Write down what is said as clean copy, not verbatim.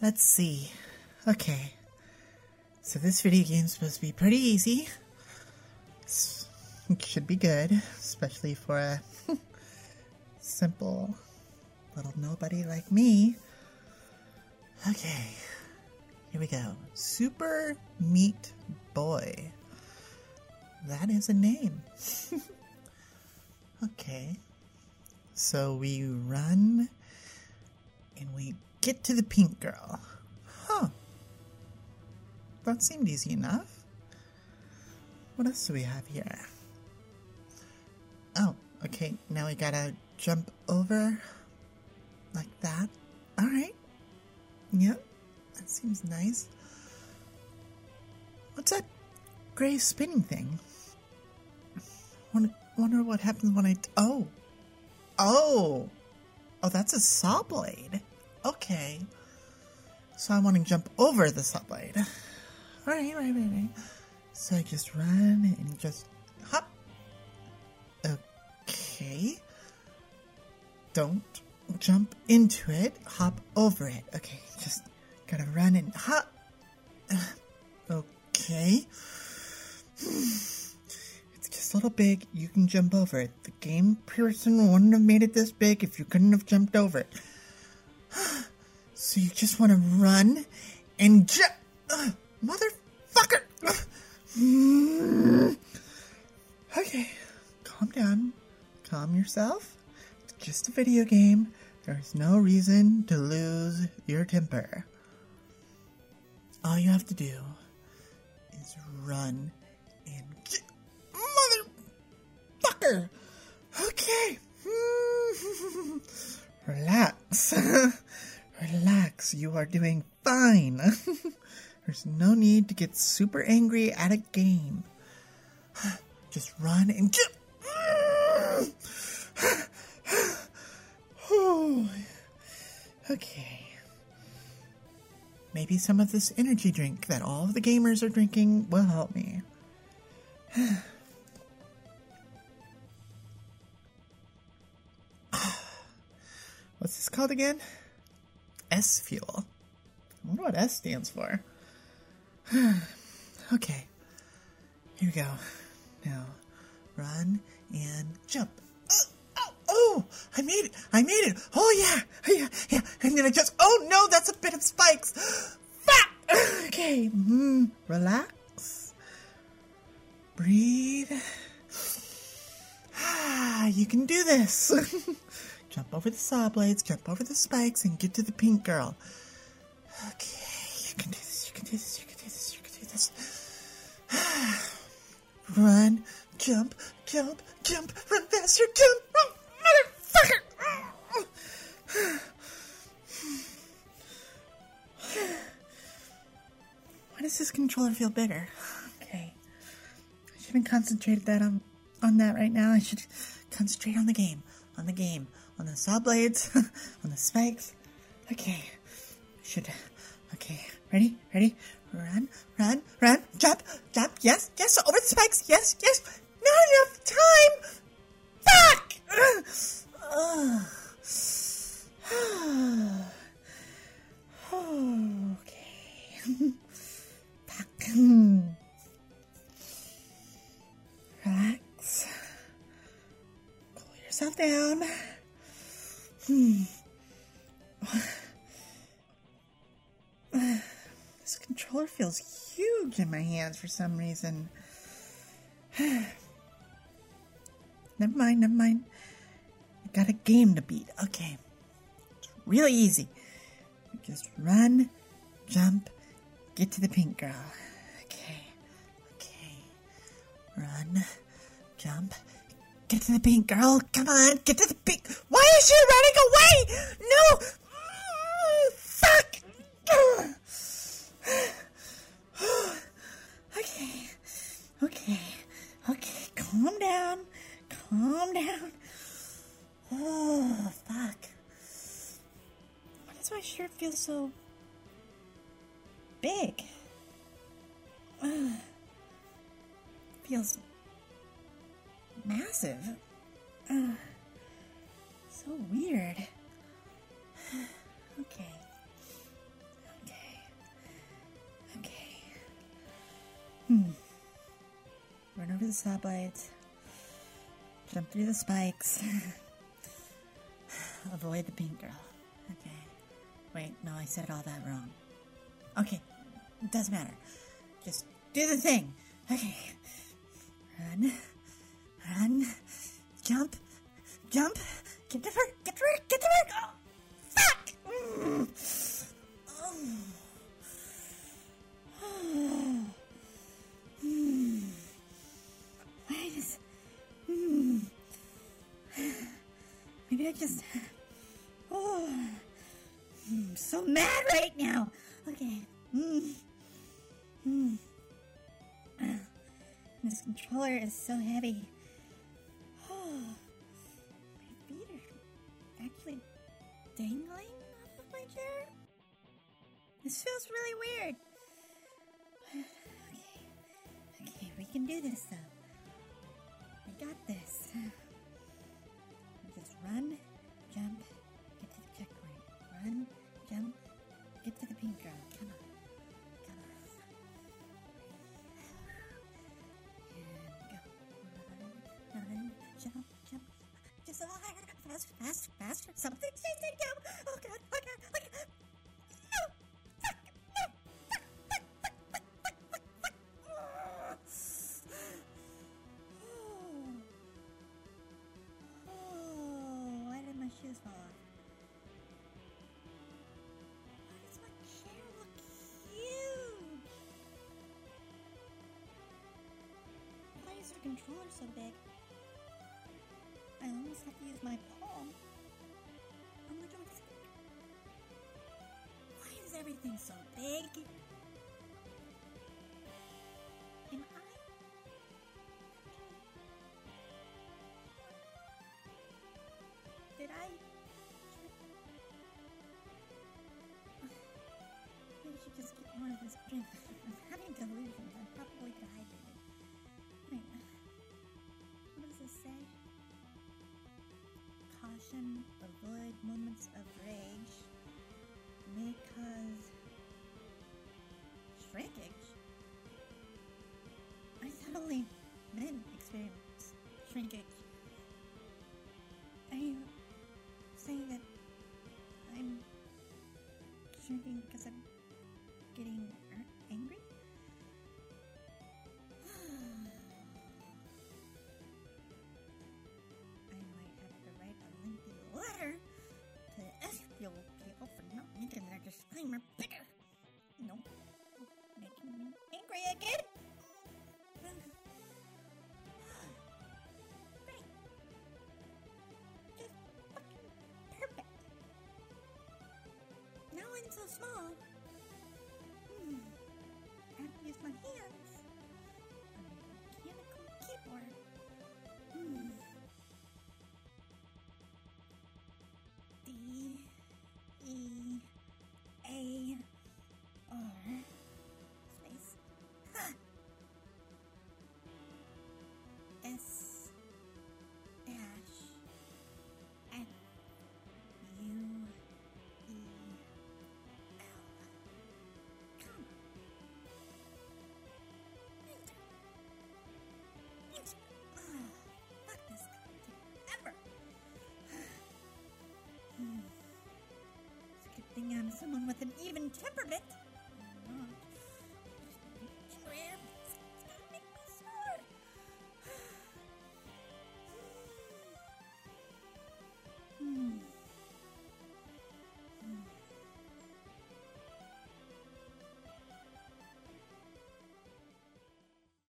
Let's see. Okay. So this video game's supposed to be pretty easy. It should be good, especially for a simple little nobody like me. Okay. Here we go. Super Meat Boy. That is a name. Okay. So we run and we get to the pink girl. Huh. That seemed easy enough. What else do we have here? Oh, okay. Now we gotta jump over like that. Alright. Yep. That seems nice. What's that gray spinning thing? Wonder what happens when I... Oh, that's a saw blade. Okay. So I want to jump over the saw blade. Right. So I just run and just hop. Okay. Don't jump into it. Hop over it. Okay, just gotta run and hop. Okay. It's just a little big. You can jump over it. The game person wouldn't have made it this big if you couldn't have jumped over it. So you just want to run and jump. Motherfucker. Okay. Calm down. Calm yourself. It's just a video game. There's no reason to lose your temper. All you have to do is run and get... Motherfucker! Okay. Relax. Relax. You are doing fine. There's no need to get super angry at a game. Just run and get... Okay. Maybe some of this energy drink that all of the gamers are drinking will help me. What's this called again? S Fuel. I wonder what S stands for. Okay. Here we go. Now, run and jump. Oh, I made it. Oh, yeah. And then I just, oh no, that's a bit of spikes. Fuck. Okay, relax. Breathe. You can do this. Jump over the saw blades, jump over the spikes, and get to the pink girl. Okay, you can do this. Run, jump, run faster, jump, motherfucker! Why does this controller feel bigger? Okay. I shouldn't concentrate on that right now. I should concentrate on the game. On the saw blades. On the spikes. Okay. Okay. Ready? Run. Jump. Yes. Over the spikes. Yes. Not enough time. Fuck! Okay. Fuck. Relax. Cool yourself down. This controller feels huge in my hands for some reason. Never mind. I got a game to beat. Okay. It's really easy. Just run, jump, get to the pink girl. Okay. Run, jump, get to the pink girl. Come on, get to the pink... Why is she running away? No! Fuck! Okay. Calm down. Oh, fuck. Why does my shirt feel so big? Feels massive. So weird. Okay. Run over the saw blades. Jump through the spikes. Avoid the pink girl. Okay. Wait, no, I said all that wrong. Okay, it doesn't matter. Just do the thing. Okay. Run. Run. Jump. Jump. Get to work. Get to work. Get to work. Oh, fuck! Why does... Maybe I just... Oh, I'm so mad right now. Okay. This controller is so heavy. My feet are actually dangling off of my chair. This feels really weird. Okay, we can do this though. We got this. Just run, jump, get to the checkpoint. Run, jump, get to the pink girl. Come on. Come on. And go. Run, jump, jump. Just a little higher. Faster, faster, faster. Something says to go. Oh god, oh god, oh god. No! Fuck! No! Fuck! Fuck! Fuck! Fuck! Fuck! Fuck! Why did my shoes fall off? Why does my chair look huge? Why is the controller so big? I almost have to use my palm on the joystick. Why is everything so big? Am I? Did I? Maybe I should just get more of this drink. I'm having delusions. I'm probably dehydrated. Wait, what does this say? Caution, avoid moments of rage. May cause shrinkage. I thought only men experience shrinkage. Are you saying that I'm shrinking because I'm getting angry? I might have to write a lengthy letter to the Ezreal people for not making their disclaimer bigger. Nope. Making me angry again? Great. Just fucking perfect. Now I'm so small. I have to use my hands on a mechanical keyboard. D E A R space S dash F U E L. Come. Fuck this ever. It's a good thing I'm someone with an even temperament.